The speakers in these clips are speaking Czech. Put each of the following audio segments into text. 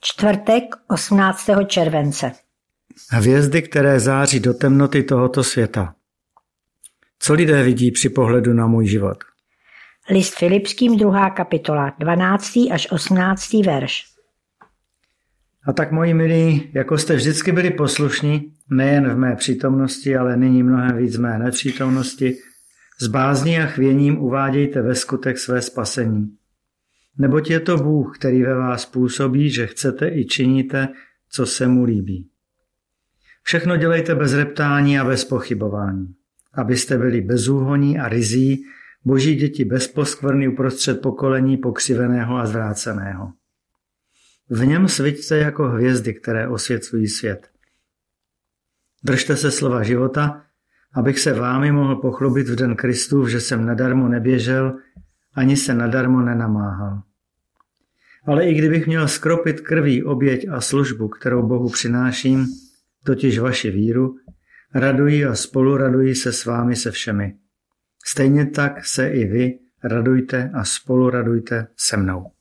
Čtvrtek 18. července. Hvězdy, které září do temnoty tohoto světa. Co lidé vidí při pohledu na můj život? List Filipským 2. kapitola, 12. až 18. verš. A tak, moji milí, jako jste vždycky byli poslušní, nejen v mé přítomnosti, ale nyní mnohem víc mé nepřítomnosti, s bázní a chvěním uvádějte ve skutek své spasení. Neboť je to Bůh, který ve vás působí, že chcete i činíte, co se mu líbí. Všechno dělejte bez reptání a bez pochybování, abyste byli bezúhonní a ryzí, boží děti bez poskvrny uprostřed pokolení pokřiveného a zvráceného. V něm sviťte jako hvězdy, které osvěcují svět. Držte se slova života, abych se vámi mohl pochlubit v den Kristův, že jsem nadarmo neběžel, ani se nadarmo nenamáhal. Ale i kdybych měl skropit krví oběť a službu, kterou Bohu přináším, totiž vaši víru, raduji a spoluraduji se s vámi se všemi. Stejně tak se i vy radujte a spoluradujte se mnou.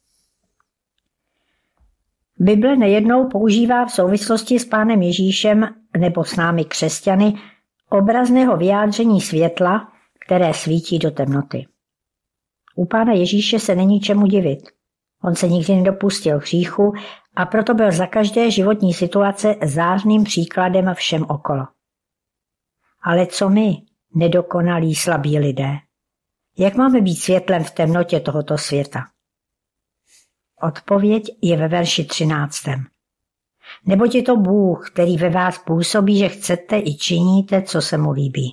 Bible nejednou používá v souvislosti s Pánem Ježíšem nebo s námi křesťany obrazného vyjádření světla, které svítí do temnoty. U Pána Ježíše se není čemu divit. On se nikdy nedopustil hříchu a proto byl za každé životní situace zářným příkladem všem okolo. Ale co my, nedokonalí slabí lidé? Jak máme být světlem v temnotě tohoto světa? Odpověď je ve verši 13. Neboť je to Bůh, který ve vás působí, že chcete i činíte, co se mu líbí.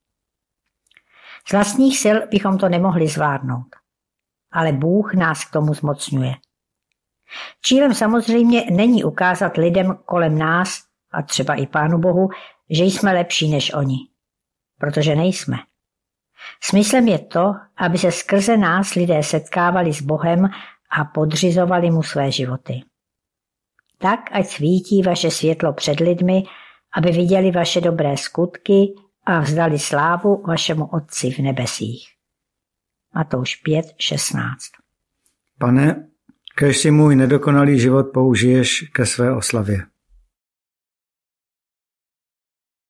Z vlastních sil bychom to nemohli zvládnout, ale Bůh nás k tomu zmocňuje. Cílem samozřejmě není ukázat lidem kolem nás, a třeba i Pánu Bohu, že jsme lepší než oni, protože nejsme. Smyslem je to, aby se skrze nás lidé setkávali s Bohem a podřizovali mu své životy. Tak, ať svítí vaše světlo před lidmi, aby viděli vaše dobré skutky a vzdali slávu vašemu Otci v nebesích. Matouš 5:16. Pane, kéž si můj nedokonalý život použiješ ke své oslavě.